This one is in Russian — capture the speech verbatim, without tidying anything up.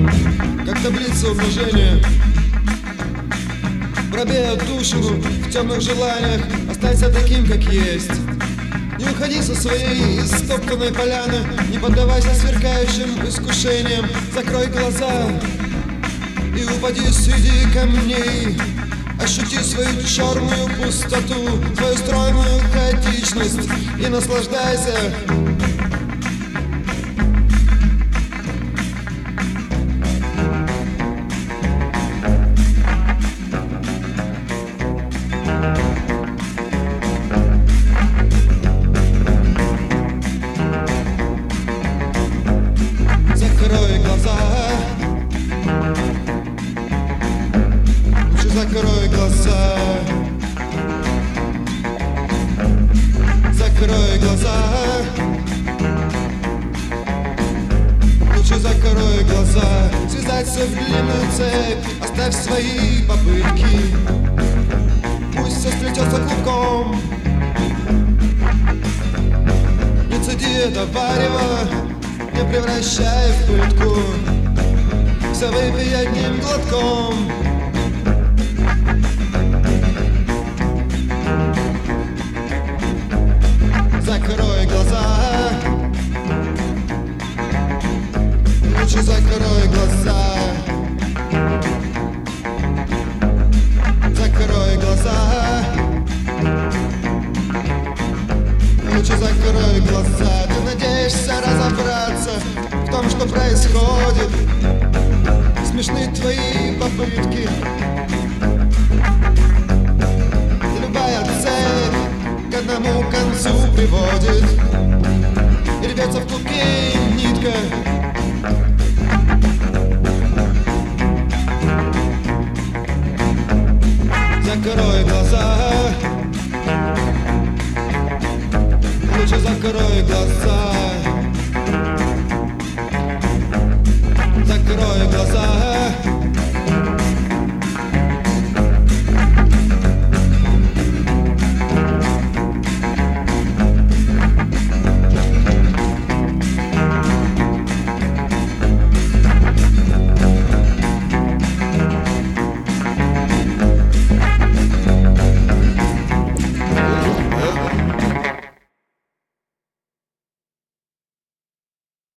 как таблица умножения. Пробей душу в темных желаниях, останься таким, как есть. Не уходи со своей истоптанной поляны, не поддавайся сверкающим искушениям. Закрой глаза и упади среди камней. Ощути свою черную пустоту, свою стройную хаотичность и наслаждайся. Закрой глаза, лучше закрой глаза, закрой глаза, лучше закрой глаза. Связаться в длинную цепь, оставь свои попытки, пусть все сплетется клубком. Не цеди это варево, не превращай в пытку, все выпей одним глотком. Закрой глаза, лучше закрой глаза, закрой глаза, лучше закрой глаза. Ты надеешься разобраться в том, что происходит. Смешны твои попытки. Любая цель к одному концу приводит, и рвется в клубке нитка. Закрой глаза, лучше закрой глаза.